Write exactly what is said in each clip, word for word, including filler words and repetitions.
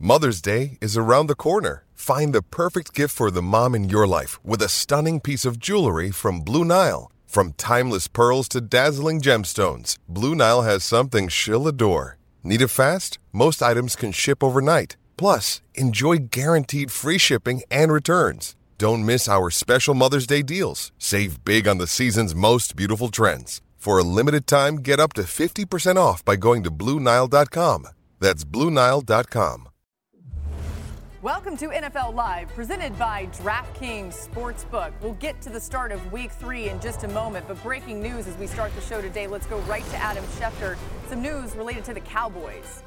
Mother's Day is around the corner. Find the perfect gift for the mom in your life with a stunning piece of jewelry from Blue Nile. From timeless pearls to dazzling gemstones, Blue Nile has something she'll adore. Need it fast? Most items can ship overnight. Plus, enjoy guaranteed free shipping and returns. Don't miss our special Mother's Day deals. Save big on the season's most beautiful trends. For a limited time, get up to fifty percent off by going to Blue Nile dot com. That's Blue Nile dot com. Welcome to N F L Live, presented by DraftKings Sportsbook. We'll get to the start of week three in just a moment, but breaking news as we start the show today. Let's go right to Adam Schefter. Some news related to the Cowboys.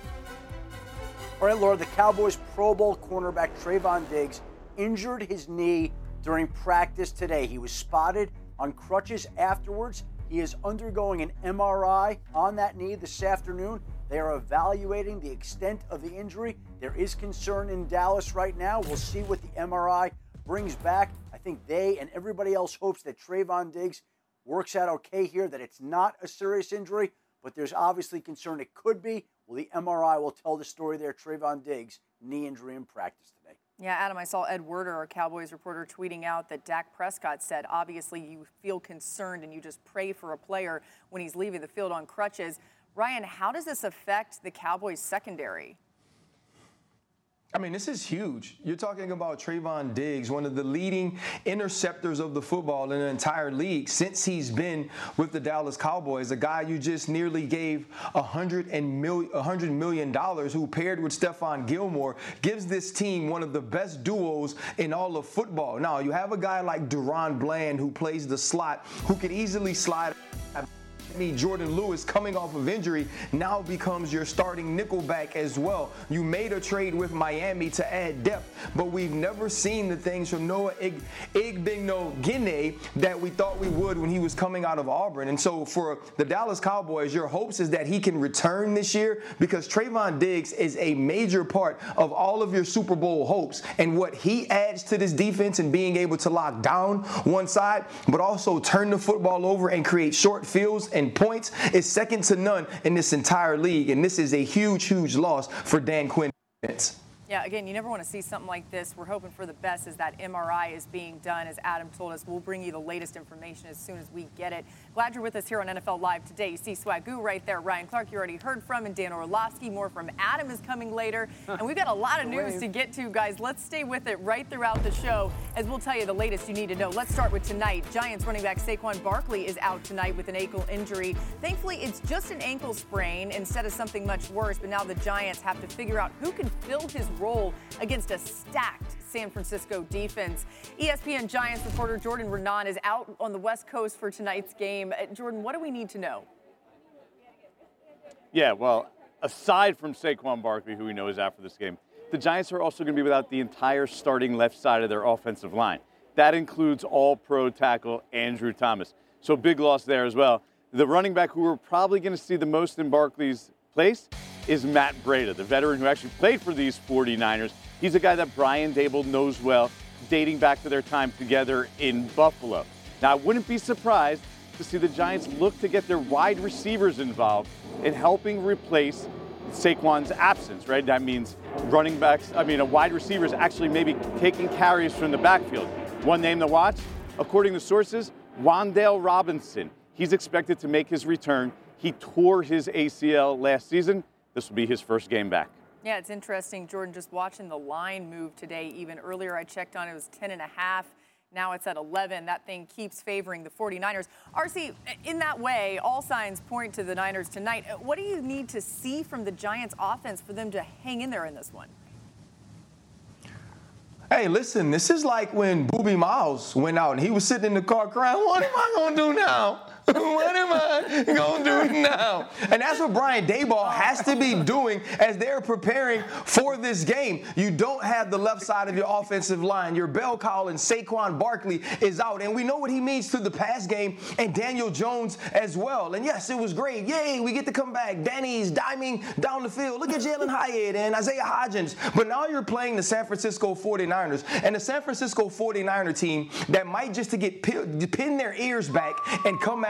All right, Laura, the Cowboys Pro Bowl cornerback Trayvon Diggs injured his knee during practice today. He was spotted on crutches afterwards. He is undergoing an M R I on that knee this afternoon. They are evaluating the extent of the injury. There is concern in Dallas right now. We'll see what the M R I brings back. I think they and everybody else hopes that Trayvon Diggs works out okay here, that it's not a serious injury, but there's obviously concern it could be. Well, the M R I will tell the story there. Trayvon Diggs, knee injury in practice today. Yeah, Adam, I saw Ed Werder, our Cowboys reporter, tweeting out that Dak Prescott said, obviously, you feel concerned and you just pray for a player when he's leaving the field on crutches. Ryan, how does this affect the Cowboys secondary? I mean, this is huge. You're talking about Trayvon Diggs, one of the leading interceptors of the football in the entire league since he's been with the Dallas Cowboys, a guy you just nearly gave one hundred million dollars, who paired with Stephon Gilmore, gives this team one of the best duos in all of football. Now, you have a guy like Duron Bland who plays the slot, who could easily slide. Jordan Lewis, coming off of injury, now becomes your starting nickelback as well. You made a trade with Miami to add depth, but we've never seen the things from Noah Igbinoghene that we thought we would when he was coming out of Auburn. And so for the Dallas Cowboys, your hopes is that he can return this year, because Trayvon Diggs is a major part of all of your Super Bowl hopes. And what he adds to this defense and being able to lock down one side, but also turn the football over and create short fields and points, is second to none in this entire league. And this is a huge, huge loss for Dan Quinn. Yeah, again, you never want to see something like this. We're hoping for the best as that M R I is being done. As Adam told us, we'll bring you the latest information as soon as we get it. Glad you're with us here on N F L Live today. You see Swagoo right there. Ryan Clark, you already heard from, and Dan Orlovsky. More from Adam is coming later. And we've got a lot of news to get to, guys. Let's stay with it right throughout the show as we'll tell you the latest you need to know. Let's start with tonight. Giants running back Saquon Barkley is out tonight with an ankle injury. Thankfully, it's just an ankle sprain instead of something much worse. But now the Giants have to figure out who can fill his role against a stacked San Francisco defense. E S P N Giants reporter Jordan Renan is out on the West Coast for tonight's game. Uh, Jordan, what do we need to know? Yeah, well, aside from Saquon Barkley, who we know is out for this game, the Giants are also going to be without the entire starting left side of their offensive line. That includes all-pro tackle Andrew Thomas. So big loss there as well. The running back who we're probably going to see the most in Barkley's place is Matt Breida, the veteran who actually played for these forty-niners. He's a guy that Brian Daboll knows well, dating back to their time together in Buffalo. Now, I wouldn't be surprised to see the Giants look to get their wide receivers involved in helping replace Saquon's absence, right? That means running backs, I mean, a wide receiver is actually maybe taking carries from the backfield. One name to watch, according to sources, Wan'Dale Robinson. He's expected to make his return. He tore his A C L last season. This will be his first game back. Yeah, it's interesting, Jordan, just watching the line move today. Even earlier I checked on it, it was ten and a half. Now it's at eleven. That thing keeps favoring the forty-niners. R C, in that way, all signs point to the Niners tonight. What do you need to see from the Giants offense for them to hang in there in this one? Hey, listen, this is like when Boobie Miles went out and he was sitting in the car crying, what am I going to do now? What am I going to do now? And that's what Brian Daboll has to be doing as they're preparing for this game. You don't have the left side of your offensive line. Your bell cow and Saquon Barkley is out. And we know what he means to the pass game and Daniel Jones as well. And, yes, it was great. Yay, we get to come back. Danny's diming down the field. Look at Jalen Hyatt and Isaiah Hodgins. But now you're playing the San Francisco forty-niners. And the San Francisco forty-niner team that might just to get pin their ears back and come out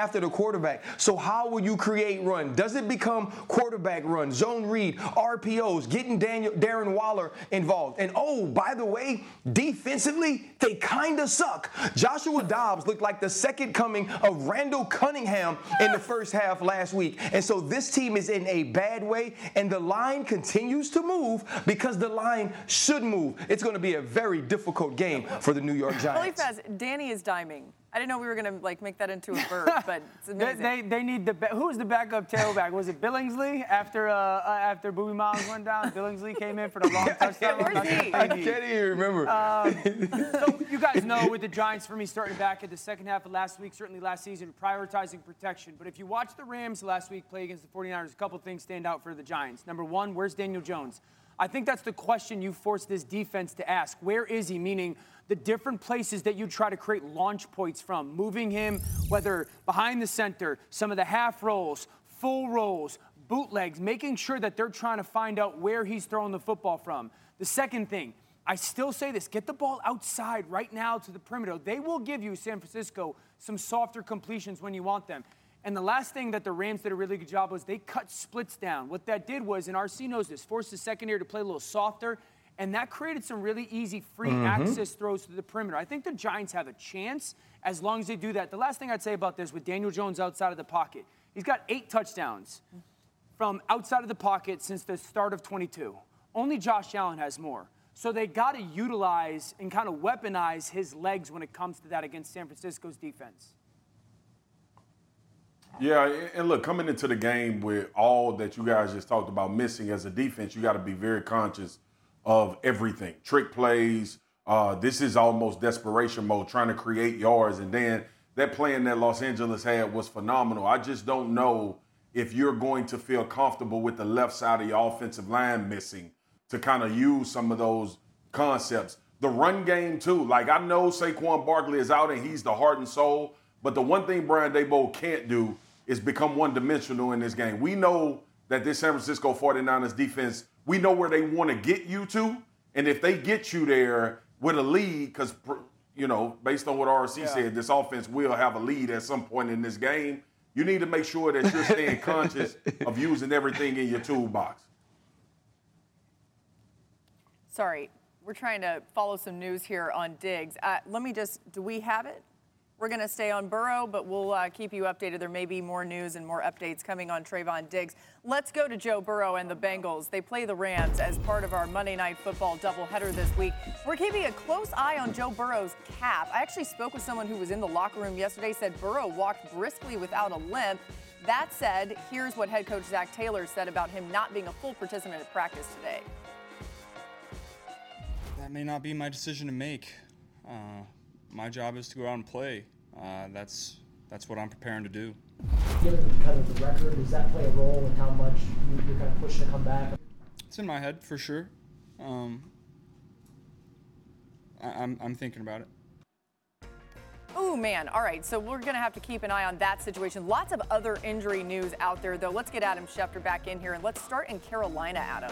after the quarterback. So how will you create run? Does it become quarterback run, zone read, R P Os, getting Daniel, Darren Waller involved? And oh, by the way, defensively, they kind of suck. Joshua Dobbs looked like the second coming of Randall Cunningham in the first half last week. And so this team is in a bad way, and the line continues to move because the line should move. It's going to be a very difficult game for the New York Giants. Really fast, Danny is diming. I didn't know we were going to like make that into a verb, but it's amazing. they, they they need the who was the backup tailback? Was it Billingsley after uh, uh, after Boobie Miles went down? Billingsley came in for the long touchdown. Where's he? I can't even remember. Um, so you guys know with the Giants, for me, starting back at the second half of last week, certainly last season, prioritizing protection. But if you watch the Rams last week play against the forty-niners, a couple things stand out for the Giants. Number one, where's Daniel Jones? I think that's the question you force this defense to ask. Where is he? Meaning the different places that you try to create launch points from, moving him, whether behind the center, some of the half rolls, full rolls, bootlegs, making sure that they're trying to find out where he's throwing the football from. The second thing, I still say this, get the ball outside right now to the perimeter. They will give you, San Francisco, some softer completions when you want them. And the last thing that the Rams did a really good job was they cut splits down. What that did was, and R C knows this, forced the secondary to play a little softer, and that created some really easy free mm-hmm. access throws to the perimeter. I think the Giants have a chance as long as they do that. The last thing I'd say about this with Daniel Jones outside of the pocket, he's got eight touchdowns from outside of the pocket since the start of twenty-two. Only Josh Allen has more. So they got to utilize and kind of weaponize his legs when it comes to that against San Francisco's defense. Yeah, and look, coming into the game with all that you guys just talked about missing as a defense, you got to be very conscious of everything. Trick plays, uh, this is almost desperation mode, trying to create yards. And then that plan that Los Angeles had was phenomenal. I just don't know if you're going to feel comfortable with the left side of your offensive line missing to kind of use some of those concepts. The run game, too. Like, I know Saquon Barkley is out and he's the heart and soul, but the one thing Brian Daboll can't do is become one-dimensional in this game. We know that this San Francisco forty-niners defense, we know where they want to get you to, and if they get you there with a lead, because, you know, based on what R C yeah. said, this offense will have a lead at some point in this game, you need to make sure that you're staying conscious of using everything in your toolbox. Sorry, we're trying to follow some news here on Diggs. Uh, let me just, do we have it? We're going to stay on Burrow, but we'll uh, keep you updated. There may be more news and more updates coming on Trayvon Diggs. Let's go to Joe Burrow and the Bengals. They play the Rams as part of our Monday Night Football doubleheader this week. We're keeping a close eye on Joe Burrow's cap. I actually spoke with someone who was in the locker room yesterday, said Burrow walked briskly without a limp. That said, here's what head coach Zach Taylor said about him not being a full participant at practice today. That may not be my decision to make. Uh, my job is to go out and play. Uh, that's that's what I'm preparing to do. Given kind of the record, does that play a role in how much you're kind of pushing to come back? It's in my head for sure. Um, I, I'm I'm thinking about it. Oh, man. All right, so we're going to have to keep an eye on that situation. Lots of other injury news out there, though. Let's get Adam Schefter back in here, and let's start in Carolina, Adam.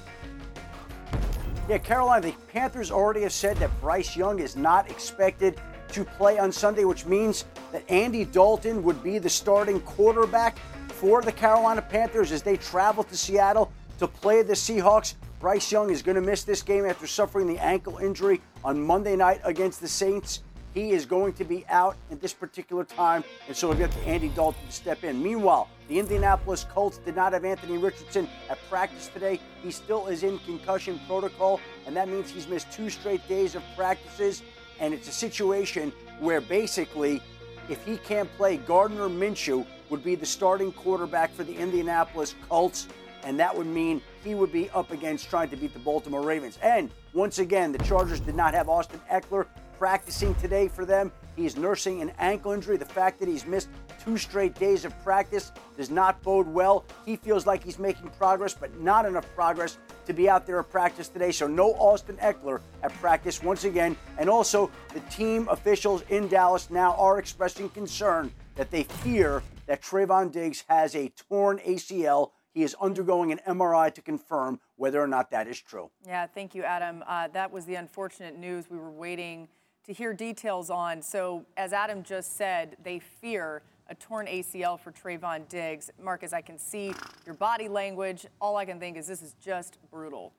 Yeah, Carolina, the Panthers already have said that Bryce Young is not expected to play on Sunday, which means that Andy Dalton would be the starting quarterback for the Carolina Panthers as they travel to Seattle to play the Seahawks. Bryce Young is going to miss this game after suffering the ankle injury on Monday night against the Saints. He is going to be out at this particular time, and so we'll get to Andy Dalton to step in. Meanwhile, the Indianapolis Colts did not have Anthony Richardson at practice today. He still is in concussion protocol, and that means he's missed two straight days of practices. And it's a situation where basically, if he can't play, Gardner Minshew would be the starting quarterback for the Indianapolis Colts, and that would mean he would be up against trying to beat the Baltimore Ravens. And once again, the Chargers did not have Austin Eckler practicing today for them. He's nursing an ankle injury. The fact that he's missed two straight days of practice does not bode well. He feels like he's making progress, but not enough progress to be out there at practice today. So no Austin Eckler at practice once again. And also, the team officials in Dallas now are expressing concern that they fear that Trayvon Diggs has a torn A C L. He is undergoing an M R I to confirm whether or not that is true. Yeah, thank you, Adam. Uh, that was the unfortunate news we were waiting to hear details on. So, as Adam just said, they fear a torn A C L for Trayvon Diggs. Marcus, I can see your body language. All I can think is this is just brutal.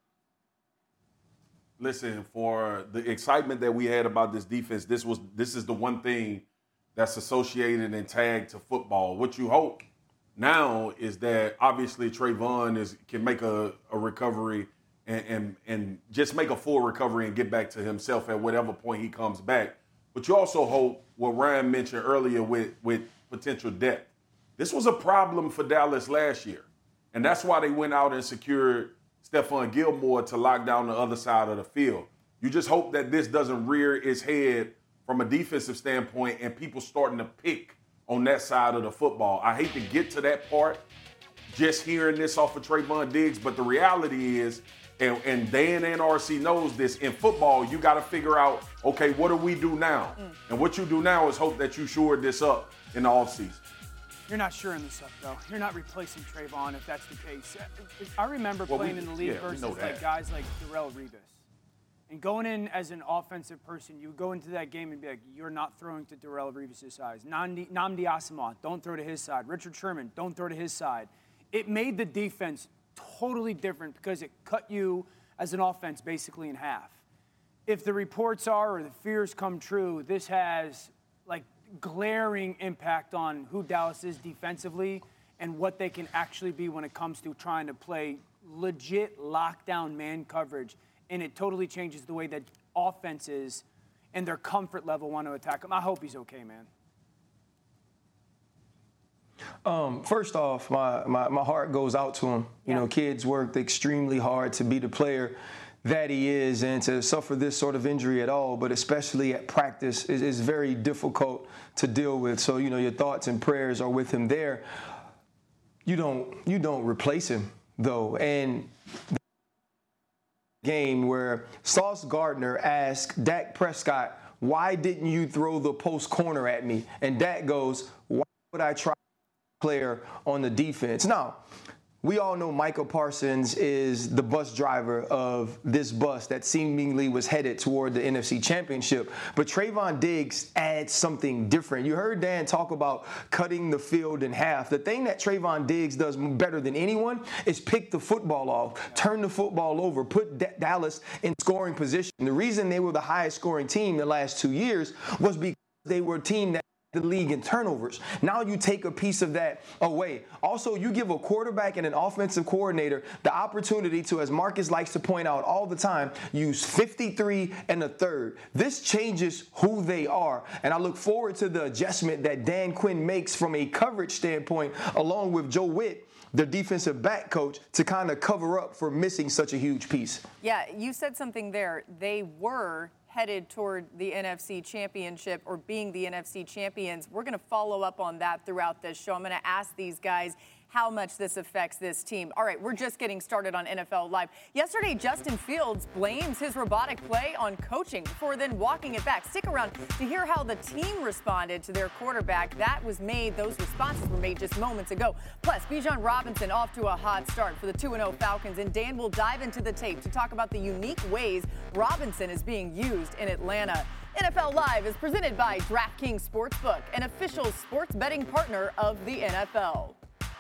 Listen, for the excitement that we had about this defense, this was this is the one thing that's associated and tagged to football. What you hope now is that obviously Trayvon is can make a, a recovery and, and and just make a full recovery and get back to himself at whatever point he comes back. But you also hope what Ryan mentioned earlier with, with potential depth. This was a problem for Dallas last year. And that's why they went out and secured Stephon Gilmore to lock down the other side of the field. You just hope that this doesn't rear its head from a defensive standpoint and people starting to pick on that side of the football. I hate to get to that part just hearing this off of Trayvon Diggs, but the reality is, and, and Dan and R C knows this, in football, you got to figure out, okay, what do we do now? Mm. And what you do now is hope that you shored this up in the offseason. You're not shoring this up, though. You're not replacing Trayvon if that's the case. I remember well, playing we, in the league yeah, versus like guys like Darrelle Revis. And going in as an offensive person, you would go into that game and be like, you're not throwing to Darrelle Revis' side. Namdi, Namdi Asamoah, don't throw to his side. Richard Sherman, don't throw to his side. It made the defense totally different because it cut you as an offense basically in half. If the reports are or the fears come true, this has like glaring impact on who Dallas is defensively and what they can actually be when it comes to trying to play legit lockdown man coverage. And it totally changes the way that offenses and their comfort level want to attack him. I hope he's okay, man. Um, first off, my, my, my heart goes out to him. You yeah. know, kids worked extremely hard to be the player that he is, and to suffer this sort of injury at all, but especially at practice, is, is very difficult to deal with. So, you know, your thoughts and prayers are with him there. You don't, you don't replace him, though. And the game where Sauce Gardner asked Dak Prescott, why didn't you throw the post corner at me? And Dak goes, why would I try player on the defense? Now, we all know Micah Parsons is the bus driver of this bus that seemingly was headed toward the N F C Championship. But Trayvon Diggs adds something different. You heard Dan talk about cutting the field in half. The thing that Trayvon Diggs does better than anyone is pick the football off, turn the football over, put D- Dallas in scoring position. The reason they were the highest scoring team the last two years was because they were a team that the league in turnovers. Now you take a piece of that away. Also, you give a quarterback and an offensive coordinator the opportunity to, as Marcus likes to point out all the time, use fifty-three and a third. This changes who they are. And I look forward to the adjustment that Dan Quinn makes from a coverage standpoint, along with Joe Witt, the defensive back coach, to kind of cover up for missing such a huge piece. Yeah, you said something there. They were headed toward the N F C Championship or being the N F C champions. We're going to follow up on that throughout this show. I'm going to ask these guys how much this affects this team. All right, we're just getting started on N F L Live. Yesterday, Justin Fields blames his robotic play on coaching before then walking it back. Stick around to hear how the team responded to their quarterback. That was made, those responses were made just moments ago. Plus, Bijan Robinson off to a hot start for the two and oh Falcons, and Dan will dive into the tape to talk about the unique ways Robinson is being used in Atlanta. N F L Live is presented by DraftKings Sportsbook, an official sports betting partner of the N F L.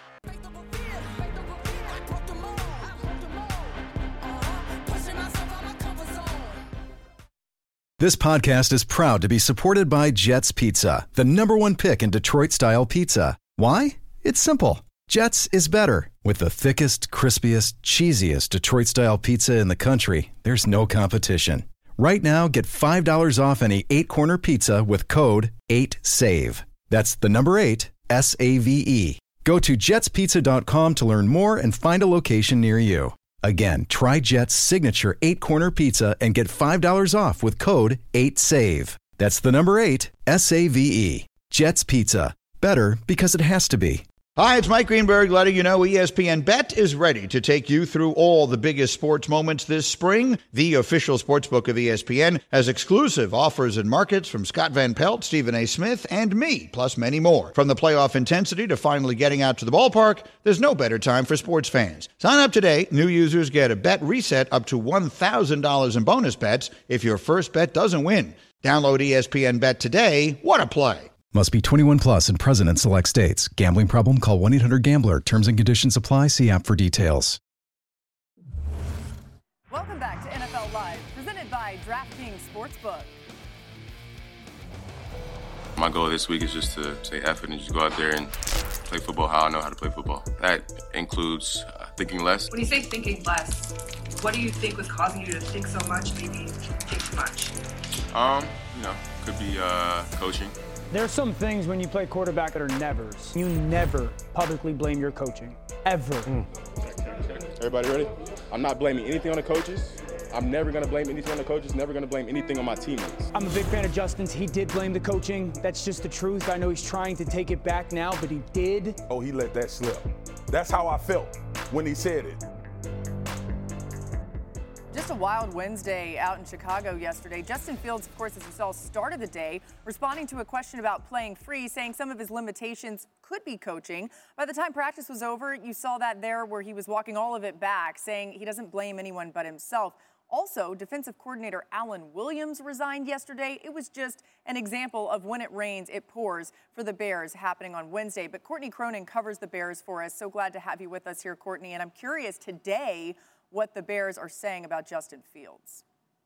This podcast is proud to be supported by Jets Pizza, the number one pick in Detroit-style pizza. Why? It's simple. Jets is better. With the thickest, crispiest, cheesiest Detroit-style pizza in the country, there's no competition. Right now, get five dollars off any eight-corner pizza with code eight save. That's the number eight, S A V E. Go to jets pizza dot com to learn more and find a location near you. Again, try Jet's signature eight-corner pizza and get five dollars off with code eight save. That's the number eight, S A V E. Jet's Pizza. Better because it has to be. Hi, it's Mike Greenberg letting you know E S P N Bet is ready to take you through all the biggest sports moments this spring. The official sportsbook of E S P N has exclusive offers and markets from Scott Van Pelt, Stephen A. Smith, and me, plus many more. From the playoff intensity to finally getting out to the ballpark, there's no better time for sports fans. Sign up today. New users get a bet reset up to one thousand dollars in bonus bets if your first bet doesn't win. Download E S P N Bet today. What a play. Must be twenty-one plus and present in select states. Gambling problem? Call one eight hundred gambler. Terms and conditions apply. See app for details. Welcome back to N F L Live, presented by DraftKings Sportsbook. My goal this week is just to say F it and just go out there and play football how I know how to play football. That includes uh, thinking less. When you say thinking less, what do you think was causing you to think so much, maybe think too much? Um, you know, could be uh, coaching. There's some things when you play quarterback that are nevers. You never publicly blame your coaching, ever. Mm. Everybody ready? I'm not blaming anything on the coaches. I'm never going to blame anything on the coaches, never going to blame anything on my teammates. I'm a big fan of Justin's. He did blame the coaching. That's just the truth. I know he's trying to take it back now, but he did. Oh, he let that slip. That's how I felt when he said it. Just a wild Wednesday out in Chicago yesterday. Justin Fields, of course, as we saw, started the day responding to a question about playing free, saying some of his limitations could be coaching. By the time practice was over, you saw that there where he was walking all of it back, saying he doesn't blame anyone but himself. Also, defensive coordinator Alan Williams resigned yesterday. It was just an example of when it rains, it pours for the Bears happening on Wednesday. But Courtney Cronin covers the Bears for us. So glad to have you with us here, Courtney. And I'm curious today what the Bears are saying about Justin Fields.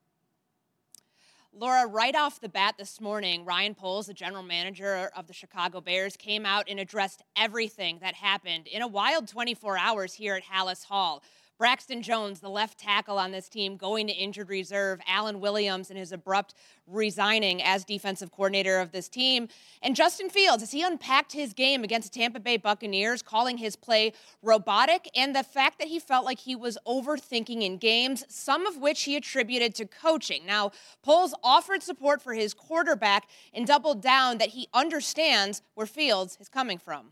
Laura, right off the bat this morning, Ryan Poles, the general manager of the Chicago Bears, came out and addressed everything that happened in a wild twenty-four hours here at Halas Hall. Braxton Jones, the left tackle on this team, going to injured reserve. Alan Williams and his abrupt resigning as defensive coordinator of this team. And Justin Fields, as he unpacked his game against the Tampa Bay Buccaneers, calling his play robotic, and the fact that he felt like he was overthinking in games, some of which he attributed to coaching. Now, Poles offered support for his quarterback and doubled down that he understands where Fields is coming from.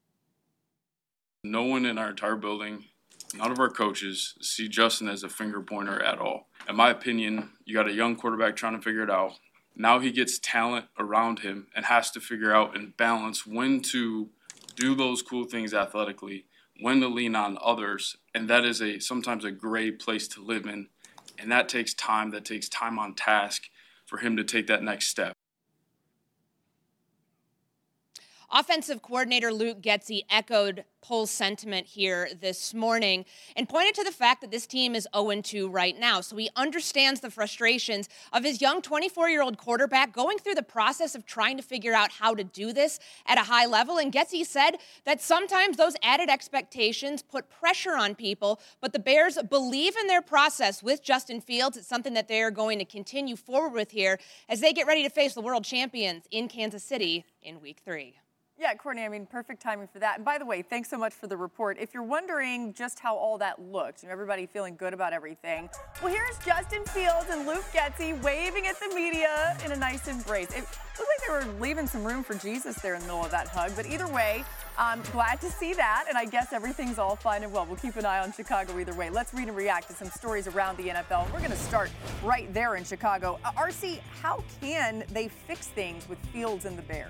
No one in our entire building, none of our coaches, see Justin as a finger pointer at all. In my opinion, you got a young quarterback trying to figure it out. Now he gets talent around him and has to figure out and balance when to do those cool things athletically, when to lean on others, and that is a sometimes a great place to live in. And that takes time, that takes time on task for him to take that next step. Offensive coordinator Luke Getsy echoed Poles' sentiment here this morning and pointed to the fact that this team is oh and two right now. So he understands the frustrations of his young twenty-four-year-old quarterback going through the process of trying to figure out how to do this at a high level. And Getsy said that sometimes those added expectations put pressure on people, but the Bears believe in their process with Justin Fields. It's something that they are going to continue forward with here as they get ready to face the world champions in Kansas City in week three. Yeah, Courtney, I mean, perfect timing for that. And by the way, thanks so much for the report. If you're wondering just how all that looked, you know, everybody feeling good about everything, well, here's Justin Fields and Luke Getsy waving at the media in a nice embrace. It looked like they were leaving some room for Jesus there in the middle of that hug. But either way, I'm glad to see that, and I guess everything's all fine and well. We'll keep an eye on Chicago either way. Let's read and react to some stories around the N F L. We're going to start right there in Chicago. Uh, R C, how can they fix things with Fields and the Bears?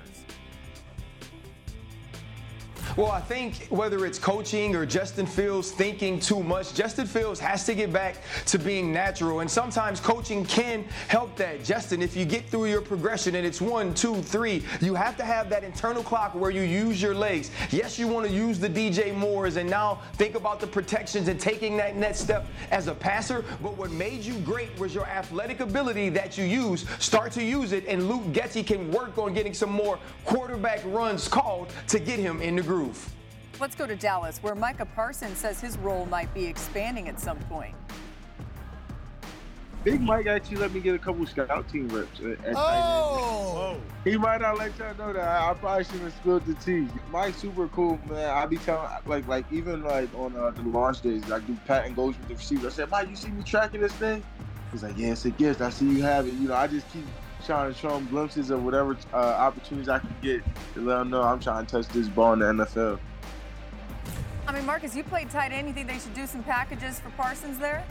Well, I think whether it's coaching or Justin Fields thinking too much, Justin Fields has to get back to being natural. And sometimes coaching can help that. Justin, if you get through your progression and it's one, two, three, you have to have that internal clock where you use your legs. Yes, you want to use the D J Moores and now think about the protections and taking that next step as a passer. But what made you great was your athletic ability that you use. Start to use it, and Luke Getsy can work on getting some more quarterback runs called to get him in the groove. Let's go to Dallas, where Micah Parsons says his role might be expanding at some point. Big Mike actually let me get a couple scout team reps. At oh! He might not let y'all know that. I, I probably shouldn't have spilled the tea. Mike's super cool, man. I be telling, like, like even like on uh, the launch days, I do pat and goes with the receiver. I said, Mike, you see me tracking this thing? He's like, yeah, it's a gift. I see you have it. You know, I just keep trying to show him glimpses of whatever uh, opportunities I can get to let him know I'm trying to touch this ball in the N F L. I mean, Marcus, you played tight end. You think they should do some packages for Parsons there?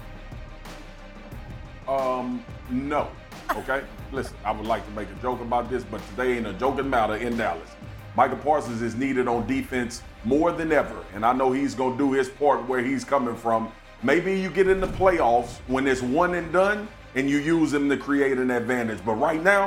Um, no. Okay? Listen, I would like to make a joke about this, but today ain't a joking matter in Dallas. Micah Parsons is needed on defense more than ever, and I know he's going to do his part where he's coming from. Maybe you get in the playoffs when it's one and done, and you use him to create an advantage. But right now,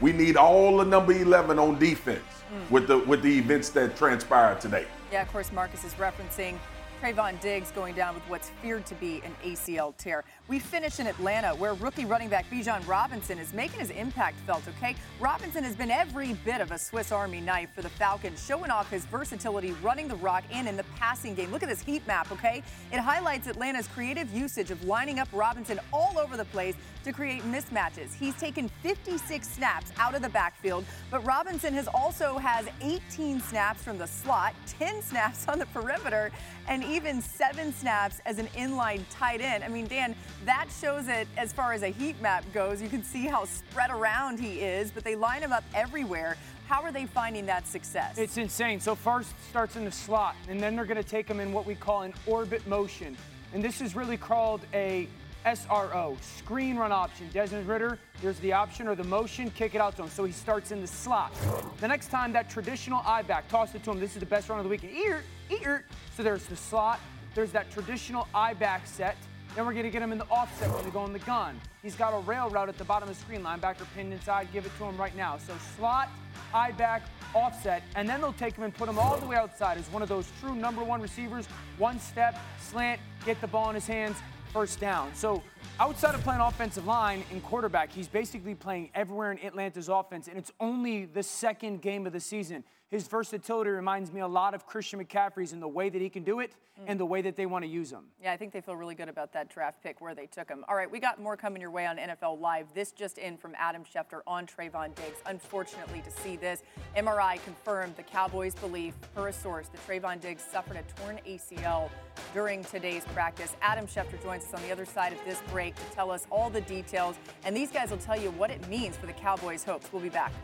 We need all the number eleven on defense Mm. with the with the events that transpired today. Yeah, of course, Marcus is referencing Trayvon Diggs going down with what's feared to be an A C L tear. We finish in Atlanta, where rookie running back Bijan Robinson is making his impact felt, okay? Robinson has been every bit of a Swiss Army knife for the Falcons, showing off his versatility running the rock and in the passing game. Look at this heat map, okay? It highlights Atlanta's creative usage of lining up Robinson all over the place to create mismatches. He's taken fifty-six snaps out of the backfield, but Robinson has also has eighteen snaps from the slot, ten snaps on the perimeter, and even seven snaps as an inline tight end. I mean, Dan, that shows it as far as a heat map goes. You can see how spread around he is, but they line him up everywhere. How are they finding that success? It's insane. So first starts in the slot, and then they're going to take him in what we call an orbit motion. And this is really called a S R O, screen run option. Desmond Ridder, there's the option or the motion, kick it out to him. So he starts in the slot. The next time, that traditional eye back, toss it to him. This is the best run of the weekend. Ear, ear. So there's the slot. There's that traditional eye back set. Then we're going to get him in the offset when they go in the gun. He's got a rail route at the bottom of the screen. Linebacker pinned inside. Give it to him right now. So slot, eye back, offset, and then they'll take him and put him all the way outside as one of those true number one receivers. One step, slant, get the ball in his hands, first down. So outside of playing offensive line and quarterback, he's basically playing everywhere in Atlanta's offense, and it's only the second game of the season. His versatility reminds me a lot of Christian McCaffrey's in the way that he can do it mm. and the way that they want to use him. Yeah, I think they feel really good about that draft pick where they took him. All right, we got more coming your way on N F L Live. This just in from Adam Schefter on Trayvon Diggs. Unfortunately, to see this, M R I confirmed the Cowboys' belief, per a source, that Trayvon Diggs suffered a torn A C L during today's practice. Adam Schefter joins us on the other side of this break to tell us all the details, and these guys will tell you what it means for the Cowboys' hopes. We'll be back.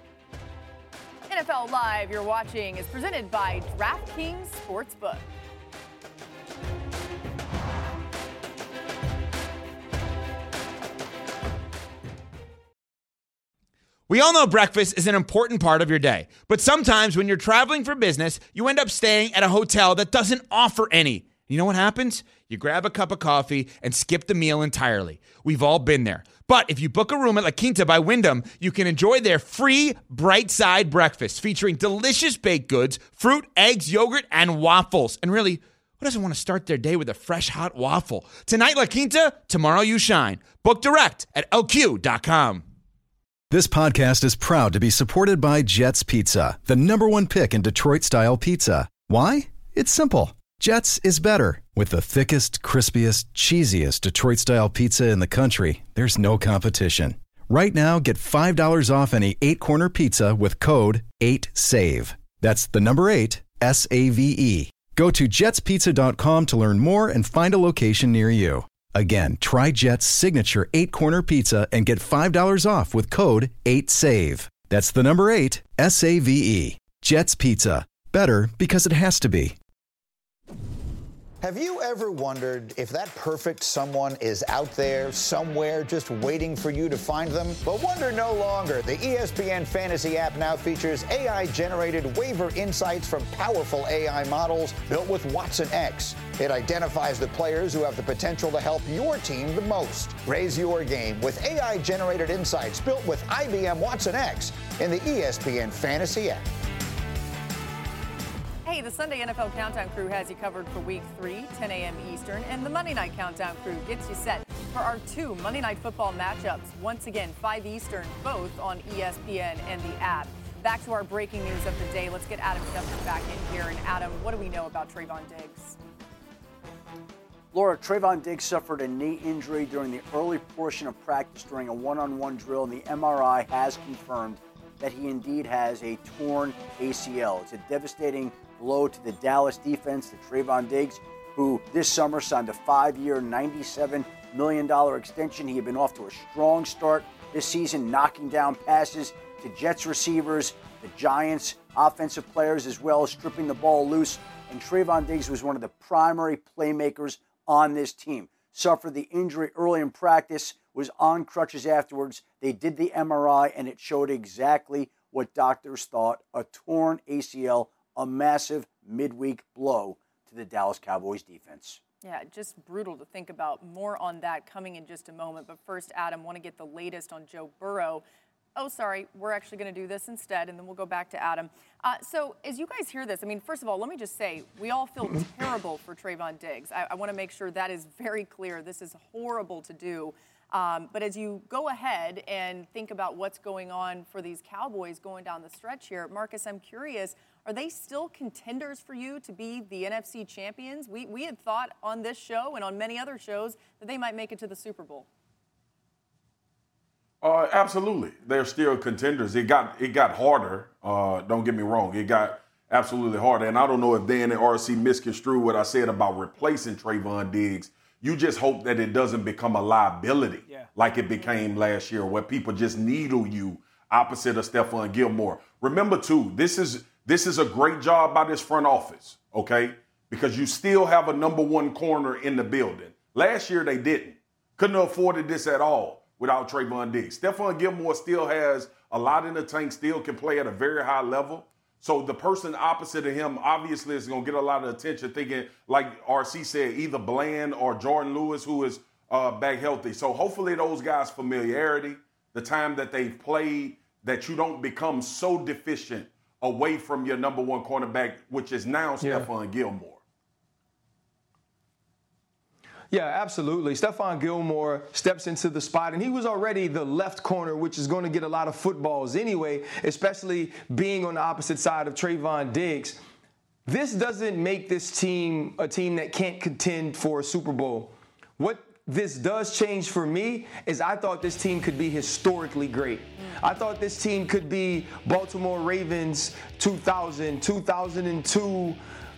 N F L Live, you're watching, is presented by DraftKings Sportsbook. We all know breakfast is an important part of your day, but sometimes when you're traveling for business, you end up staying at a hotel that doesn't offer any. You know what happens? You grab a cup of coffee and skip the meal entirely. We've all been there. But if you book a room at La Quinta by Wyndham, you can enjoy their free Bright Side breakfast featuring delicious baked goods, fruit, eggs, yogurt, and waffles. And really, who doesn't want to start their day with a fresh, hot waffle? Tonight, La Quinta, tomorrow you shine. Book direct at L Q dot com. This podcast is proud to be supported by Jets Pizza, the number one pick in Detroit-style pizza. Why? It's simple. Jets is better. With the thickest, crispiest, cheesiest Detroit-style pizza in the country, there's no competition. Right now, get five dollars off any eight-corner pizza with code eight save. That's the number eight, S A V E. Go to jets pizza dot com to learn more and find a location near you. Again, try Jet's signature eight-corner pizza and get five dollars off with code eight save. That's the number eight, S A V E. Jet's Pizza. Better because it has to be. Have you ever wondered if that perfect someone is out there somewhere just waiting for you to find them? But wonder no longer. The E S P N Fantasy app now features A I-generated waiver insights from powerful A I models built with Watson X. It identifies the players who have the potential to help your team the most. Raise your game with A I-generated insights built with I B M Watson X in the E S P N Fantasy app. Hey, the Sunday N F L Countdown Crew has you covered for Week three, ten a.m. Eastern, and the Monday Night Countdown Crew gets you set for our two Monday Night Football matchups. Once again, five Eastern, both on E S P N and the app. Back to our breaking news of the day. Let's get Adam Schefter back in here. And Adam, what do we know about Trayvon Diggs? Laura, Trayvon Diggs suffered a knee injury during the early portion of practice during a one-on-one drill, and the M R I has confirmed that he indeed has a torn A C L. It's a devastating blow to the Dallas defense, to Trayvon Diggs, who this summer signed a five-year, ninety-seven million dollars extension. He had been off to a strong start this season, knocking down passes to Jets receivers, the Giants offensive players, as well as stripping the ball loose. And Trayvon Diggs was one of the primary playmakers on this team. Suffered the injury early in practice, was on crutches afterwards. They did the M R I, and it showed exactly what doctors thought, a torn A C L, a massive midweek blow to the Dallas Cowboys defense. Yeah, just brutal to think about. More on that coming in just a moment. But first, Adam, want to get the latest on Joe Burrow. oh, sorry, we're actually going to do this instead, and then we'll go back to Adam. Uh, so as you guys hear this, I mean, first of all, let me just say, we all feel terrible for Trayvon Diggs. I, I want to make sure that is very clear. This is horrible to do. Um, but as you go ahead and think about what's going on for these Cowboys going down the stretch here, Marcus, I'm curious, are they still contenders for you to be the N F C champions? We, we had thought on this show and on many other shows that they might make it to the Super Bowl. Uh, absolutely. They're still contenders. It got it got harder. Uh, don't get me wrong. It got absolutely harder. And I don't know if Dan and R C misconstrued what I said about replacing Trayvon Diggs. You just hope that it doesn't become a liability yeah. like it became last year, where people just needle you opposite of Stephon Gilmore. Remember, too, this is this is a great job by this front office, okay? Because you still have a number one corner in the building. Last year, they didn't. Couldn't have afforded this at all without Trayvon Diggs. Stephon Gilmore still has a lot in the tank, still can play at a very high level. So the person opposite of him obviously is going to get a lot of attention, thinking, like R C said, either Bland or Jordan Lewis, who is uh, back healthy. So hopefully those guys' familiarity, the time that they've played, that you don't become so deficient away from your number one cornerback, which is now yeah. Stephon Gilmore. Yeah, absolutely. Stephon Gilmore steps into the spot, and he was already the left corner, which is going to get a lot of footballs anyway, especially being on the opposite side of Trayvon Diggs. This doesn't make this team a team that can't contend for a Super Bowl. What this does change for me is I thought this team could be historically great. I thought this team could be Baltimore Ravens two thousand, two thousand two,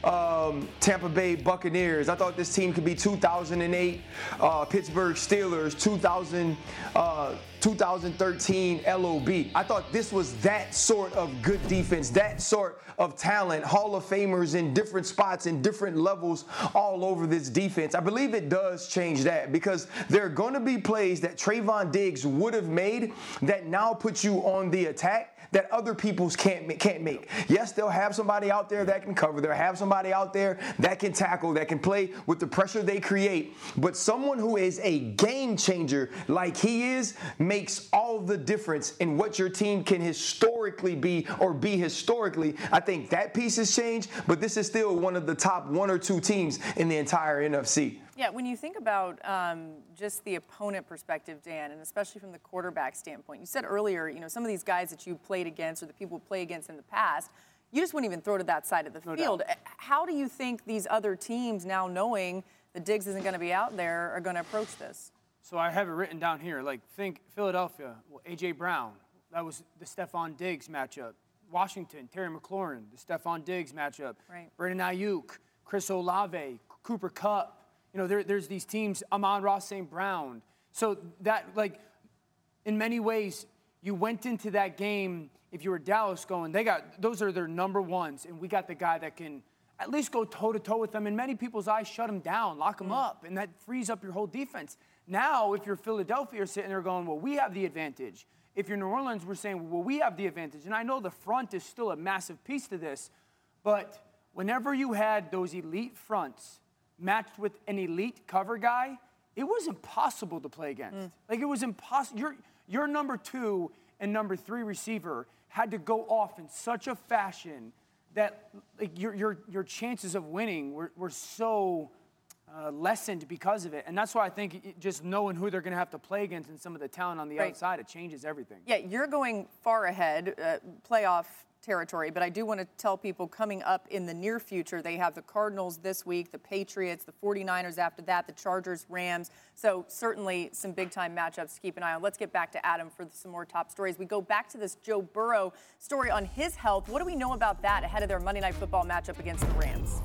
Um, Tampa Bay Buccaneers. I thought this team could be two thousand eight uh, Pittsburgh Steelers, two thousand, uh, two thousand thirteen L O B. I thought this was that sort of good defense, that sort of talent, Hall of Famers in different spots and different levels all over this defense. I believe it does change that, because there are going to be plays that Trayvon Diggs would have made that now put you on the attack that other people's can't can't make. Yes, they'll have somebody out there that can cover. They'll have somebody out there that can tackle, that can play with the pressure they create. But someone who is a game changer like he is makes all the difference in what your team can historically be or be historically. I think that piece has changed, but this is still one of the top one or two teams in the entire N F C. Yeah, when you think about um, just the opponent perspective, Dan, and especially from the quarterback standpoint, you said earlier, you know, some of these guys that you played against or the people who play against in the past, you just wouldn't even throw to that side of the no field. Doubt. How do you think these other teams, now knowing that Diggs isn't going to be out there, are going to approach this? So I have it written down here. Like, think Philadelphia, well, A J Brown, that was the Stephon Diggs matchup. Washington, Terry McLaurin, the Stephon Diggs matchup. Right. Brandon Ayuk, Chris Olave, Cooper Kupp. You know, there, there's these teams, Amon-Ra Saint Brown. So that, like, in many ways, you went into that game, if you were Dallas, going, they got, those are their number ones, and we got the guy that can at least go toe-to-toe with them. In many people's eyes, shut them down, lock them mm. up, and that frees up your whole defense. Now, if you're Philadelphia, you're sitting there going, well, we have the advantage. If you're New Orleans, we're saying, well, we have the advantage. And I know the front is still a massive piece to this, but whenever you had those elite fronts matched with an elite cover guy, it was impossible to play against. Mm. Like, it was impossible. Your, your number two and number three receiver had to go off in such a fashion that, like, your your your chances of winning were, were so uh, lessened because of it. And that's why I think it, just knowing who they're going to have to play against and some of the talent on the right. outside, it changes everything. Yeah, you're going far ahead, uh, playoff territory, but I do want to tell people coming up in the near future, they have the Cardinals this week, the Patriots, the forty-niners after that, the Chargers, Rams. So certainly some big-time matchups to keep an eye on. Let's get back to Adam for some more top stories. We go back to this Joe Burrow story on his health. What do we know about that ahead of their Monday Night Football matchup against the Rams?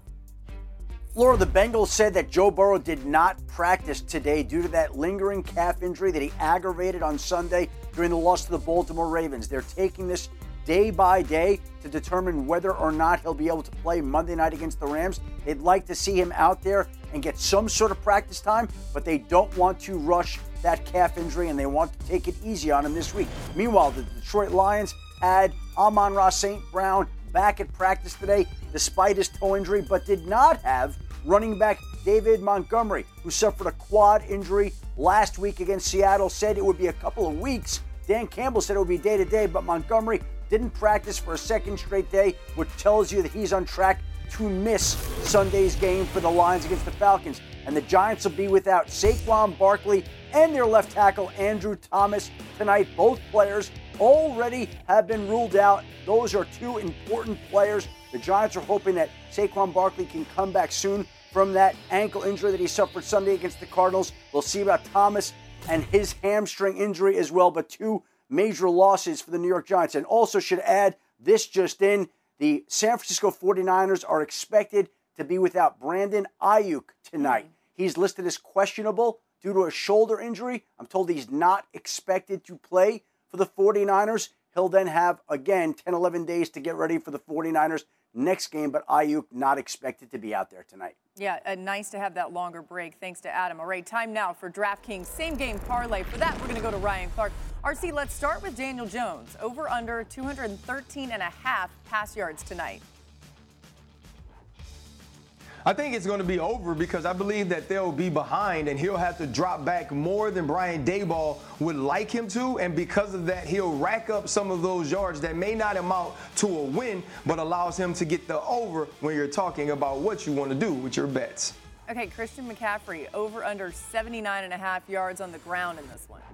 Florida, the Bengals said that Joe Burrow did not practice today due to that lingering calf injury that he aggravated on Sunday during the loss to the Baltimore Ravens. They're taking this day by day to determine whether or not he'll be able to play Monday night against the Rams. They'd like to see him out there and get some sort of practice time, but they don't want to rush that calf injury, and they want to take it easy on him this week. Meanwhile, the Detroit Lions had Amon-Ra Saint Brown back at practice today despite his toe injury, but did not have running back David Montgomery, who suffered a quad injury last week against Seattle, said it would be a couple of weeks Dan Campbell said it would be day-to-day, but Montgomery didn't practice for a second straight day, which tells you that he's on track to miss Sunday's game for the Lions against the Falcons. And the Giants will be without Saquon Barkley and their left tackle, Andrew Thomas, tonight. Both players already have been ruled out. Those are two important players. The Giants are hoping that Saquon Barkley can come back soon from that ankle injury that he suffered Sunday against the Cardinals. We'll see about Thomas and his hamstring injury as well, but two major losses for the New York Giants. And also should add this just in, the San Francisco forty-niners are expected to be without Brandon Ayuk tonight. He's listed as questionable due to a shoulder injury. I'm told he's not expected to play for the forty-niners. He'll then have, again, ten, eleven days to get ready for the forty-niners next game, but Ayuk not expected to be out there tonight. Yeah, uh, nice to have that longer break. Thanks to Adam. All right, time now for DraftKings same-game parlay. For that, we're going to go to Ryan Clark. R C, let's start with Daniel Jones. Over under two hundred thirteen and a half pass yards tonight. I think it's going to be over because I believe that they'll be behind and he'll have to drop back more than Brian Daboll would like him to. And because of that, he'll rack up some of those yards that may not amount to a win, but allows him to get the over when you're talking about what you want to do with your bets. Okay, Christian McCaffrey, over under seventy-nine and a half yards on the ground in this one.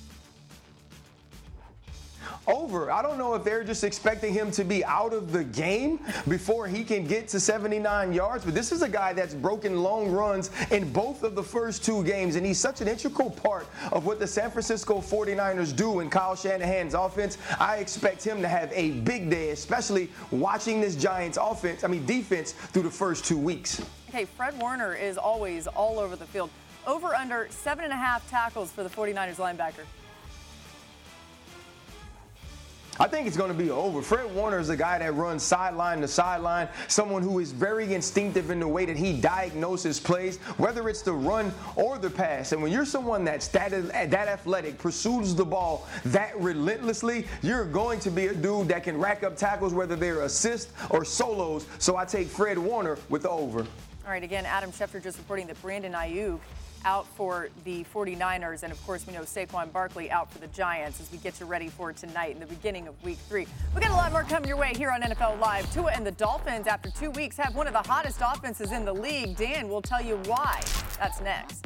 Over. I don't know if they're just expecting him to be out of the game before he can get to seventy-nine yards, but this is a guy that's broken long runs in both of the first two games, and he's such an integral part of what the San Francisco forty-niners do in Kyle Shanahan's offense. I expect him to have a big day, especially watching this Giants offense, I mean defense, through the first two weeks. Okay, Fred Warner is always all over the field. Over under seven and a half tackles for the forty-niners linebacker. I think it's going to be over. Fred Warner is a guy that runs sideline to sideline, someone who is very instinctive in the way that he diagnoses plays, whether it's the run or the pass. And when you're someone that's that, that athletic, pursues the ball that relentlessly, you're going to be a dude that can rack up tackles, whether they're assists or solos. So I take Fred Warner with the over. All right, again, Adam Schefter just reporting that Brandon Ayuk out for the forty-niners, and of course we know Saquon Barkley out for the Giants as we get you ready for tonight in the beginning of week three. We got a lot more coming your way here on N F L Live. Tua and the Dolphins, after two weeks, have one of the hottest offenses in the league. Dan will tell you why. That's next.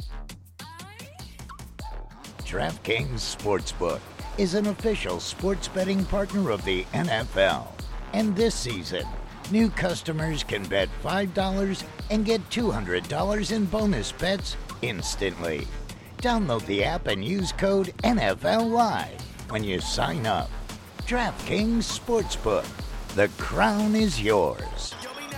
DraftKings Sportsbook is an official sports betting partner of the N F L. And this season, new customers can bet five dollars and get two hundred dollars in bonus bets instantly. Download the app and use code N F L Live when you sign up. DraftKings Sportsbook. The crown is yours.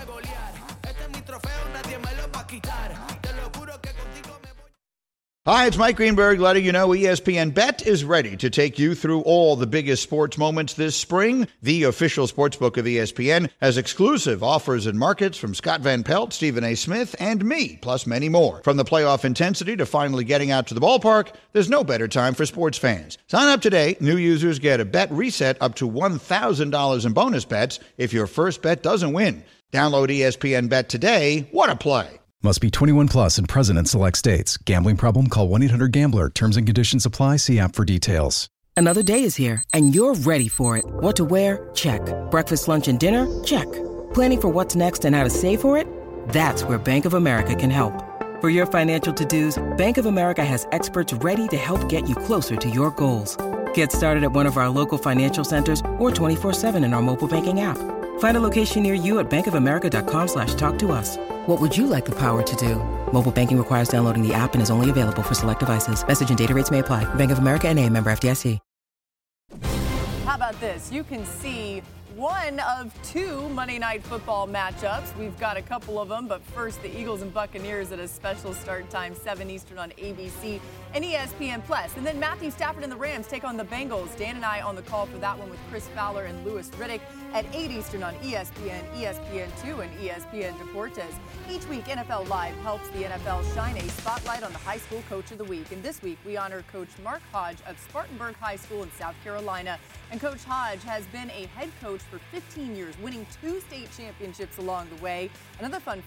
Hi, it's Mike Greenberg letting you know E S P N Bet is ready to take you through all the biggest sports moments this spring. The official sportsbook of E S P N has exclusive offers and markets from Scott Van Pelt, Stephen A. Smith, and me, plus many more. From the playoff intensity to finally getting out to the ballpark, there's no better time for sports fans. Sign up today. New users get a bet reset up to one thousand dollars in bonus bets if your first bet doesn't win. Download E S P N Bet today. What a play. Must be twenty-one plus and present in select states. Gambling problem? Call one eight hundred gambler. Terms and conditions apply. See app for details. Another day is here, and you're ready for it. What to wear? Check. Breakfast, lunch, and dinner? Check. Planning for what's next and how to save for it? That's where Bank of America can help. For your financial to-dos, Bank of America has experts ready to help get you closer to your goals. Get started at one of our local financial centers or twenty-four seven in our mobile banking app. Find a location near you at bankofamerica.com slash talk to us. What would you like the power to do? Mobile banking requires downloading the app and is only available for select devices. Message and data rates may apply. Bank of America N A, member F D I C. How about this? You can see one of two Monday Night Football matchups. We've got a couple of them, but first the Eagles and Buccaneers at a special start time, seven Eastern on A B C and E S P N Plus. And then Matthew Stafford and the Rams take on the Bengals. Dan and I on the call for that one with Chris Fowler and Louis Riddick at eight Eastern on E S P N, E S P N two, and E S P N Deportes. Each week, N F L Live helps the N F L shine a spotlight on the high school coach of the week. And this week, we honor Coach Mark Hodge of Spartanburg High School in South Carolina. And Coach Hodge has been a head coach for fifteen years, winning two state championships along the way. Another fun fact,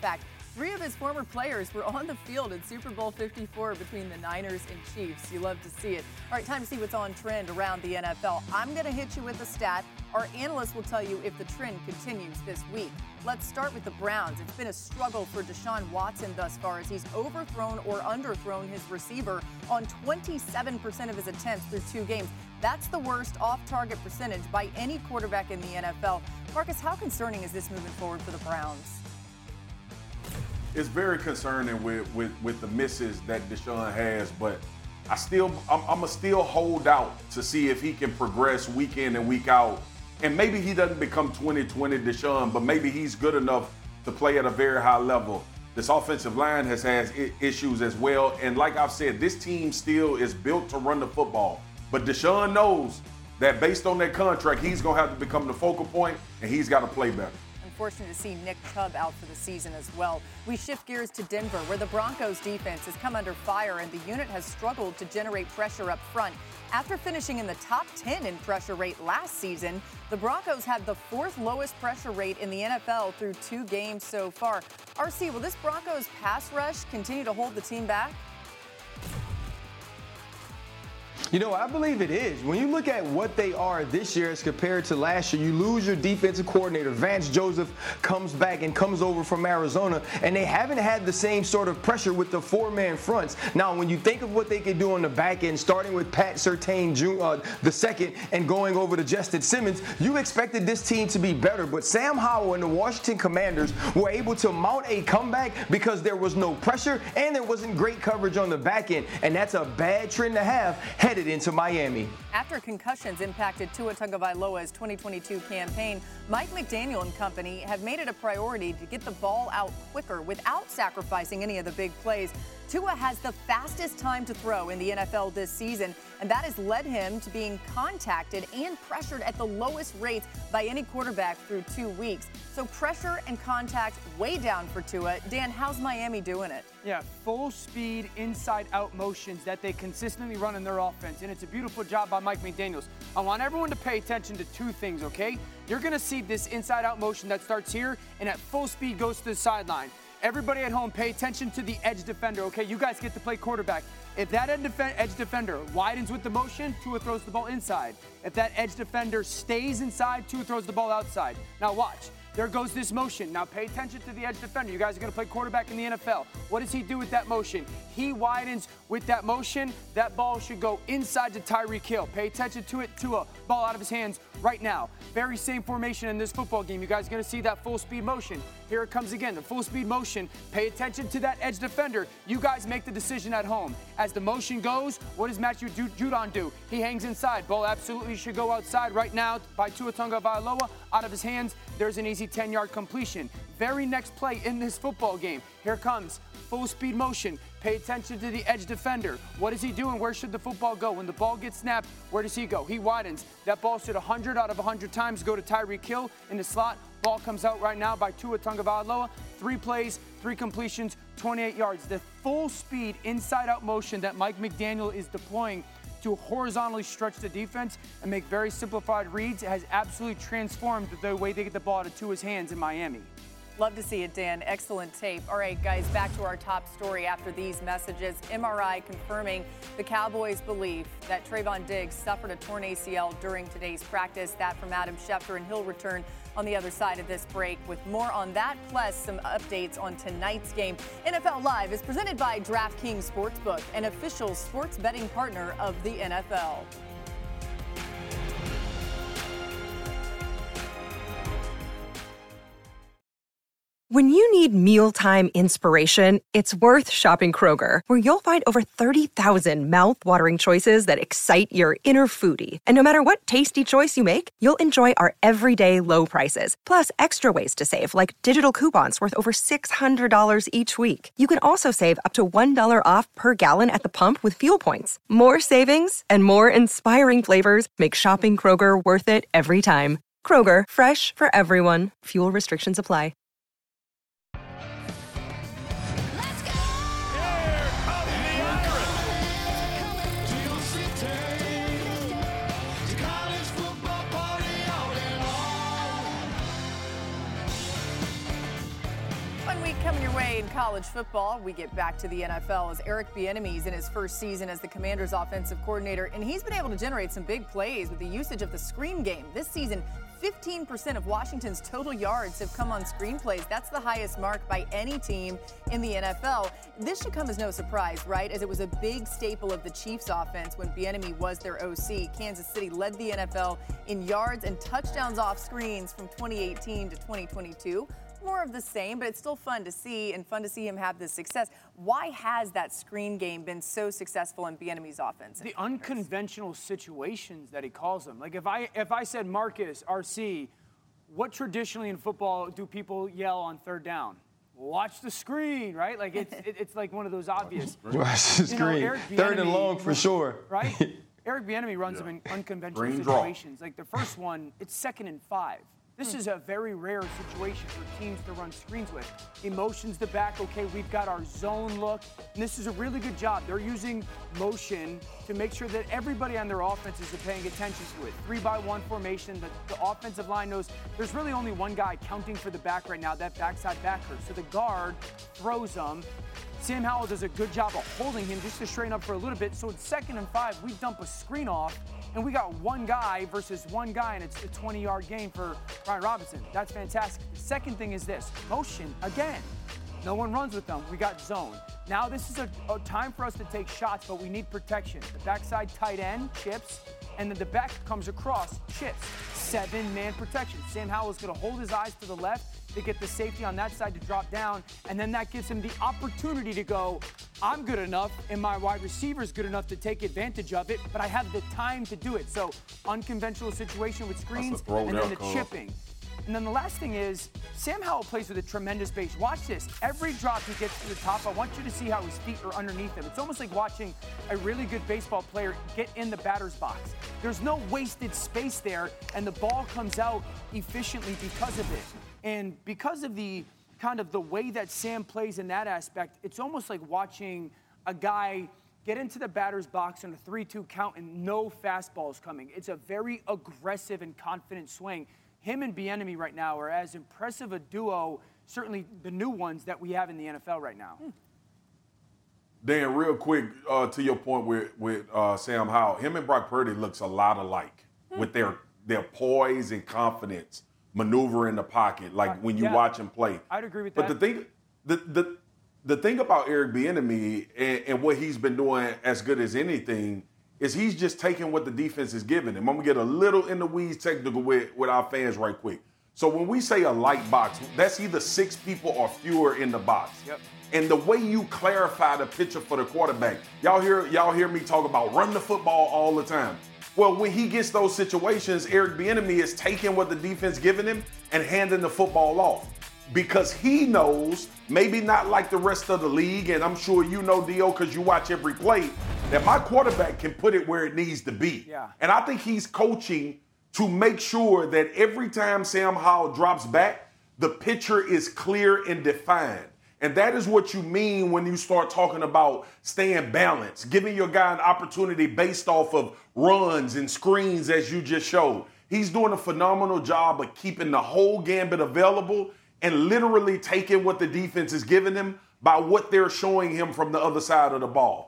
Three of his former players were on the field in Super Bowl fifty-four between the Niners and Chiefs. You love to see it. All right, time to see what's on trend around the N F L. I'm going to hit you with a stat. Our analysts will tell you if the trend continues this week. Let's start with the Browns. It's been a struggle for Deshaun Watson thus far as he's overthrown or underthrown his receiver on twenty-seven percent of his attempts through two games. That's the worst off-target percentage by any quarterback in the N F L. Marcus, how concerning is this moving forward for the Browns? It's very concerning with, with, with the misses that Deshaun has, but I still, I'm, I'm gonna still hold out to see if he can progress week in and week out. And maybe he doesn't become twenty twenty Deshaun, but maybe he's good enough to play at a very high level. This offensive line has had issues as well. And like I've said, this team still is built to run the football. But Deshaun knows that based on that contract, he's gonna have to become the focal point and he's gotta play better. Unfortunate to see Nick Chubb out for the season as well. We shift gears to Denver, where the Broncos defense has come under fire and the unit has struggled to generate pressure up front. After finishing in the top ten in pressure rate last season, the Broncos have the fourth lowest pressure rate in the N F L through two games so far. R C, will this Broncos pass rush continue to hold the team back? You know, I believe it is. When you look at what they are this year as compared to last year, you lose your defensive coordinator. Vance Joseph comes back and comes over from Arizona, and they haven't had the same sort of pressure with the four-man fronts. Now, when you think of what they can do on the back end, starting with Pat Surtain Junior Uh, the second and going over to Justin Simmons, you expected this team to be better. But Sam Howell and the Washington Commanders were able to mount a comeback because there was no pressure and there wasn't great coverage on the back end. And that's a bad trend to have headed into Miami. After concussions impacted Tua Tagovailoa's twenty twenty-two campaign, Mike McDaniel and company have made it a priority to get the ball out quicker without sacrificing any of the big plays. Tua has the fastest time to throw in the N F L this season, and that has led him to being contacted and pressured at the lowest rates by any quarterback through two weeks. So pressure and contact way down for Tua. Dan, how's Miami doing it? Yeah, full speed, inside out motions that they consistently run in their offense, and it's a beautiful job by Mike McDaniels. I want everyone to pay attention to two things, okay? You're going to see this inside out motion that starts here and at full speed goes to the sideline. Everybody at home, pay attention to the edge defender, okay? You guys get to play quarterback. If that edge defender widens with the motion, Tua throws the ball inside. If that edge defender stays inside, Tua throws the ball outside. Now watch. There goes this motion. Now pay attention to the edge defender. You guys are going to play quarterback in the N F L. What does he do with that motion? He widens with that motion. That ball should go inside to Tyreek Hill. Pay attention to it. Tua, ball out of his hands right now. Very same formation in this football game. You guys are going to see that full speed motion. Here it comes again, the full speed motion. Pay attention to that edge defender. You guys make the decision at home. As the motion goes, what does Matthew Judon do? He hangs inside. Ball absolutely should go outside right now by Tua Tagovailoa. Out of his hands, there's an easy ten-yard completion. Very next play in this football game. Here comes full speed motion. Pay attention to the edge defender. What is he doing? Where should the football go? When the ball gets snapped, where does he go? He widens. That ball should one hundred out of one hundred times go to Tyreek Hill in the slot. Ball comes out right now by Tua Tagovailoa. Three plays, three completions, twenty-eight yards. The full speed inside-out motion that Mike McDaniel is deploying to horizontally stretch the defense and make very simplified reads has absolutely transformed the way they get the ball to Tua's hands in Miami. Love to see it, Dan. Excellent tape. All right, guys, back to our top story after these messages. M R I confirming the Cowboys' belief that Trayvon Diggs suffered a torn A C L during today's practice. That from Adam Schefter, and he'll return on the other side of this break with more on that, plus some updates on tonight's game. N F L Live is presented by DraftKings Sportsbook, an official sports betting partner of the N F L. When you need mealtime inspiration, it's worth shopping Kroger, where you'll find over thirty thousand mouth-watering choices that excite your inner foodie. And no matter what tasty choice you make, you'll enjoy our everyday low prices, plus extra ways to save, like digital coupons worth over six hundred dollars each week. You can also save up to one dollar off per gallon at the pump with fuel points. More savings and more inspiring flavors make shopping Kroger worth it every time. Kroger, fresh for everyone. Fuel restrictions apply. Coming your way college football, we get back to the N F L as Eric Bieniemy is in his first season as the Commanders' offensive coordinator, and he's been able to generate some big plays with the usage of the screen game. This season, fifteen percent of Washington's total yards have come on screen plays. That's the highest mark by any team in the N F L. This should come as no surprise, right? As it was a big staple of the Chiefs' offense when Bieniemy was their O C. Kansas City led the N F L in yards and touchdowns off screens from twenty eighteen to twenty twenty-two. More of the same, but it's still fun to see and fun to see him have this success. Why has that screen game been so successful in Bieniemy's offense? The unconventional situations that he calls them. Like if I if I said, Marcus, R C, what traditionally in football do people yell on third down? Watch the screen, right? Like it's it, it's like one of those obvious. Watch the screen. Know, third and long for sure. Right? Eric Bieniemy runs yeah. them in unconventional Green situations. Draw. Like the first one, it's second and five. This is a very rare situation for teams to run screens with. He motions the back, okay, we've got our zone look, and this is a really good job. They're using motion to make sure that everybody on their offenses are paying attention to it. Three by one formation, the, the offensive line knows there's really only one guy counting for the back right now, that backside backer. So the guard throws them. Sam Howell does a good job of holding him just to straighten up for a little bit. So it's second and five, we dump a screen off, and we got one guy versus one guy, and it's a twenty-yard gain for Brian Robinson. That's fantastic. The second thing is this, motion, again. No one runs with them. We got zone. Now this is a, a time for us to take shots, but we need protection. The backside tight end, chips, and then the back comes across, chips. Seven-man protection. Sam Howell's going to hold his eyes to the left to get the safety on that side to drop down, and then that gives him the opportunity to go, I'm good enough, and my wide receiver's good enough to take advantage of it, but I have the time to do it. So unconventional situation with screens, and then the chipping. And then the last thing is, Sam Howell plays with a tremendous base. Watch this. Every drop he gets to the top, I want you to see how his feet are underneath him. It's almost like watching a really good baseball player get in the batter's box. There's no wasted space there, and the ball comes out efficiently because of it. And because of the kind of the way that Sam plays in that aspect, it's almost like watching a guy get into the batter's box on a three two count and no fastballs coming. It's a very aggressive and confident swing. Him and Bieniemy right now are as impressive a duo, certainly the new ones that we have in the N F L right now. Hmm. Dan, real quick, uh, to your point with, with uh, Sam Howell, him and Brock Purdy looks a lot alike hmm. with their, their poise and confidence, maneuver in the pocket, like when you yeah. watch him play. I'd agree with but that. But the thing, the, the, the thing about Eric Bieniemy and, and what he's been doing as good as anything is he's just taking what the defense is giving him. I'm going to get a little in the weeds technical with, with our fans right quick. So when we say a light box, that's either six people or fewer in the box. Yep. And the way you clarify the picture for the quarterback, y'all hear y'all hear me talk about run the football all the time. Well, when he gets those situations, Eric Bieniemy is taking what the defense giving him and handing the football off. Because he knows, maybe not like the rest of the league, and I'm sure you know, Dio, because you watch every play, that my quarterback can put it where it needs to be. Yeah. And I think he's coaching to make sure that every time Sam Howell drops back, the picture is clear and defined. And that is what you mean when you start talking about staying balanced, giving your guy an opportunity based off of runs and screens, as you just showed. He's doing a phenomenal job of keeping the whole gambit available and literally taking what the defense is giving him by what they're showing him from the other side of the ball.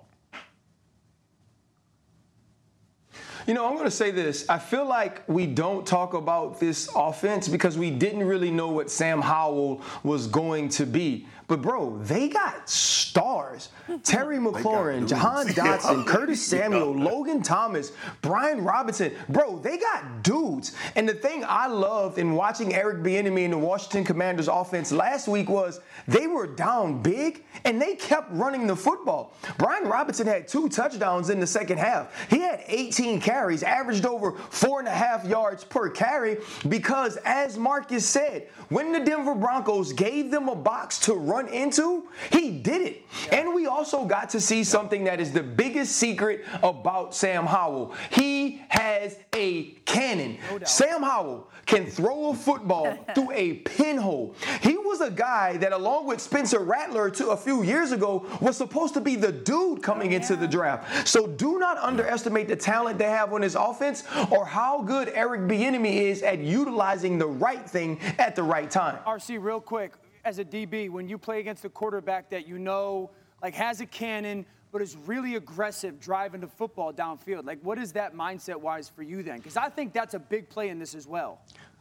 You know, I'm going to say this. I feel like we don't talk about this offense because we didn't really know what Sam Howell was going to be. But, bro, they got stars. Terry McLaurin, Jahan Dotson, Curtis Samuel, Logan Thomas, Brian Robinson. Bro, they got dudes. And the thing I loved in watching Eric Bieniemy and the Washington Commanders offense last week was they were down big, and they kept running the football. Brian Robinson had two touchdowns in the second half. He had eighteen carries, averaged over four and a half yards per carry because, as Marcus said, when the Denver Broncos gave them a box to run into, he did it. Yeah. And we also got to see something that is the biggest secret about Sam Howell. He has a cannon. No Sam Howell can throw a football through a pinhole. He was a guy that, along with Spencer Rattler to a few years ago, was supposed to be the dude coming oh, yeah. into the draft. So do not underestimate the talent they have on his offense or how good Eric Bieniemy is at utilizing the right thing at the right time. R C, real quick. as a D B when you play against a quarterback that you know, like, has a cannon, but is really aggressive driving the football downfield? Like, what is that mindset-wise for you then? Because I think that's a big play in this as well.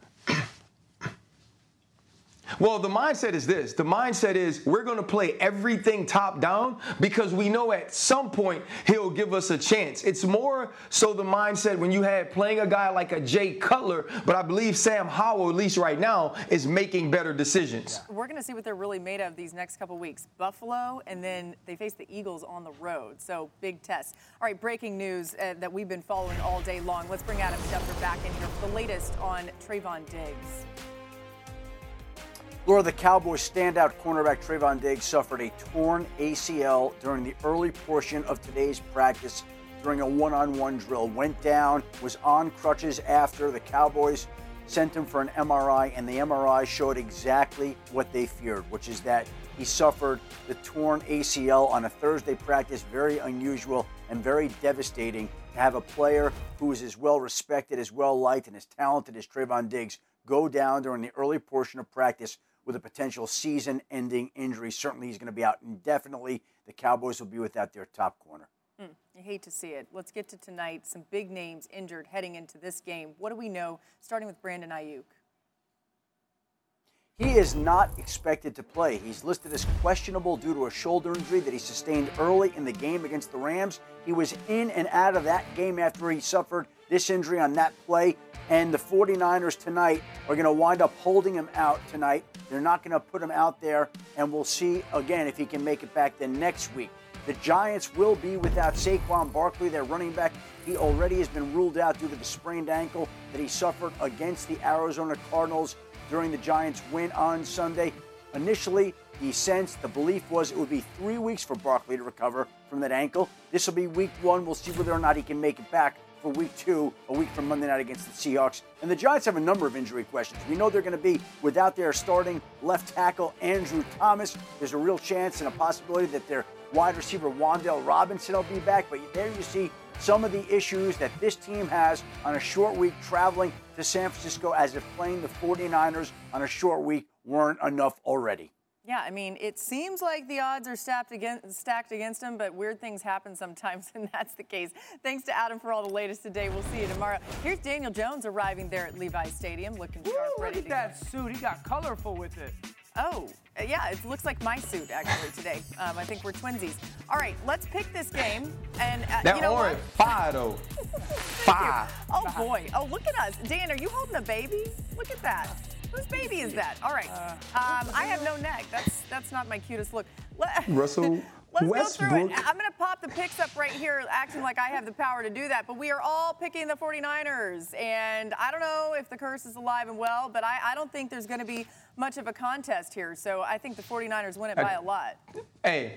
Well, the mindset is this. The mindset is we're going to play everything top down because we know at some point he'll give us a chance. It's more so the mindset when you had playing a guy like a Jay Cutler, but I believe Sam Howell, at least right now, is making better decisions. We're going to see what they're really made of these next couple weeks. Buffalo, and then they face the Eagles on the road. So big test. All right, breaking news uh, that we've been following all day long. Let's bring Adam Schefter back in here for the latest on Trevon Diggs. Laura, the Cowboys standout cornerback Trevon Diggs suffered a torn A C L during the early portion of today's practice during a one-on-one drill. Went down, was on crutches after. The Cowboys sent him for an M R I, and the M R I showed exactly what they feared, which is that he suffered the torn A C L on a Thursday practice. Very unusual and very devastating to have a player who is as well respected, as well liked, and as talented as Trevon Diggs go down during the early portion of practice with a potential season-ending injury. Certainly he's going to be out indefinitely. The Cowboys will be without their top corner. Mm, you hate to see it. Let's get to tonight. Some big names injured heading into this game. What do we know, starting with Brandon Ayuk? He is not expected to play. He's listed as questionable due to a shoulder injury that he sustained early in the game against the Rams. He was in and out of that game after he suffered this injury on that play. And the 49ers tonight are going to wind up holding him out tonight. They're not going to put him out there, and we'll see, again, if he can make it back then next week. The Giants will be without Saquon Barkley, their running back. He already has been ruled out due to the sprained ankle that he suffered against the Arizona Cardinals during the Giants' win on Sunday. Initially, he sensed, the belief was it would be three weeks for Barkley to recover from that ankle. This will be week one. We'll see whether or not he can make it back for week two, a week from Monday night against the Seahawks. And the Giants have a number of injury questions. We know they're going to be without their starting left tackle, Andrew Thomas. There's a real chance and a possibility that their wide receiver, Wan'Dale Robinson, will be back. But there you see some of the issues that this team has on a short week traveling to San Francisco, as if playing the 49ers on a short week weren't enough already. Yeah, I mean, it seems like the odds are stacked against, stacked against him, but weird things happen sometimes, and that's the case. Thanks to Adam for all the latest today. We'll see you tomorrow. Here's Daniel Jones arriving there at Levi's Stadium, looking sharp, Ooh, ready look to at that go. suit. He got colorful with it. Oh, yeah, it looks like my suit, actually, today. Um, I think we're twinsies. All right, let's pick this game. And uh, That you know orange, what? fire, though. Fire. Oh, boy. Oh, look at us. Dan, are you holding a baby? Look at that. Whose baby is that? All right. Um, I have no neck. That's that's not my cutest look. Let, Russell Let's Westbrook. go through it. I'm going to pop the picks up right here, acting like I have the power to do that. But we are all picking the 49ers. And I don't know if the curse is alive and well, but I, I don't think there's going to be much of a contest here. So I think the 49ers win it by a lot. Hey,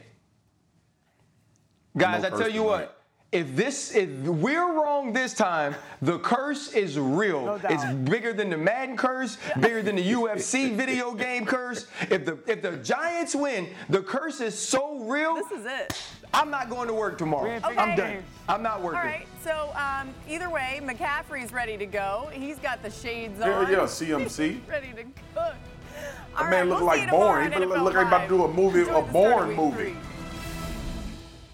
guys, No I tell curse you tonight. what. If this, if we're wrong this time, the curse is real. No doubt. It's bigger than the Madden curse, bigger than the U F C video game curse. If the if the Giants win, the curse is so real. This is it. I'm not going to work tomorrow. Okay. I'm done. I'm not working. All right, so um, either way, McCaffrey's ready to go. He's got the shades Hell on. yeah, C M C. Ready to cook. That man look like Born. He look, look like he about to do a movie, a Born movie.